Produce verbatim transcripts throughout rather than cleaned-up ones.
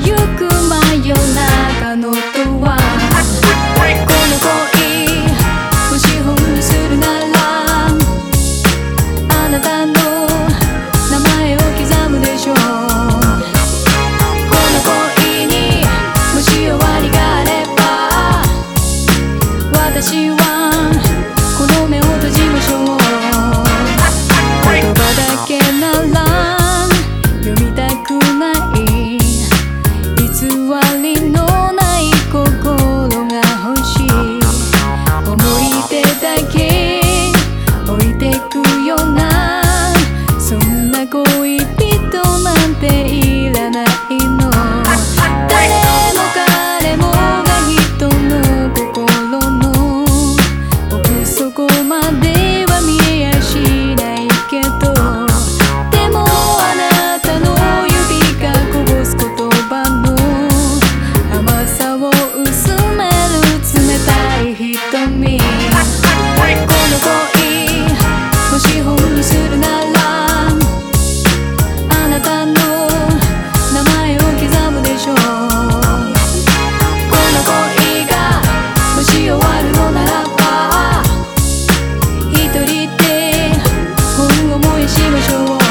ゆく真夜中のドア。この恋もし本にするならあなたの名前を刻むでしょう。この恋にもし終わりがあれば私はこの目を閉じましょう。言葉だけなら読みたくない偽りのない心が欲しい。思い出だけ置いてくようなそんな恋人なんていらないの。誰も彼もが人の心の奥底までは見えやしないけど、でもあなたの指がこぼす言葉の甘さを薄める冷たい瞳。この恋もし本にするならあなたの名前を刻むでしょう。この恋がもし終わるのならば一人で本を燃やしましょう。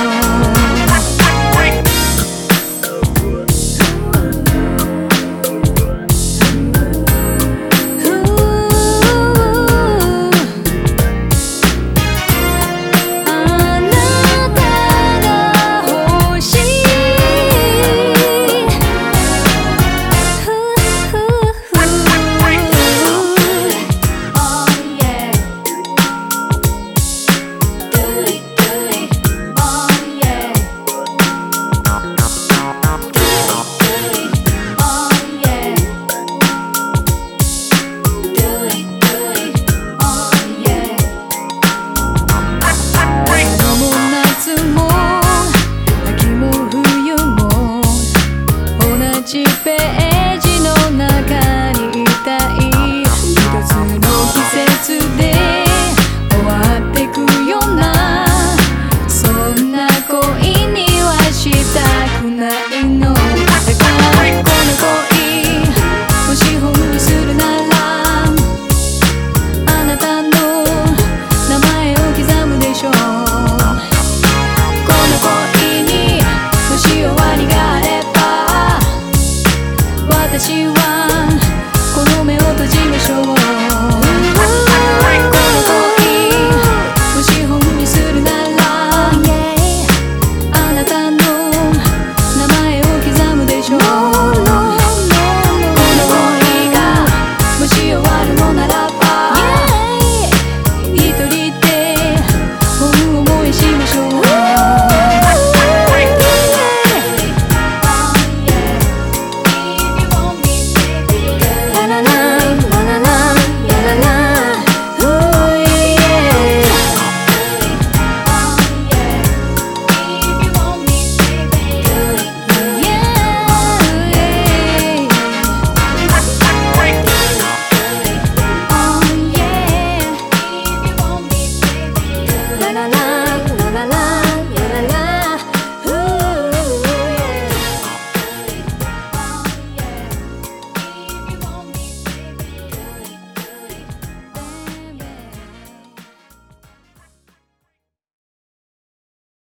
ページの中にいたい一つの季節で終わってくようなそんな恋にはしたくないの。だからこの恋もし本にするならあなたの名前を刻むでしょう。この恋にもし終わりがあれば私は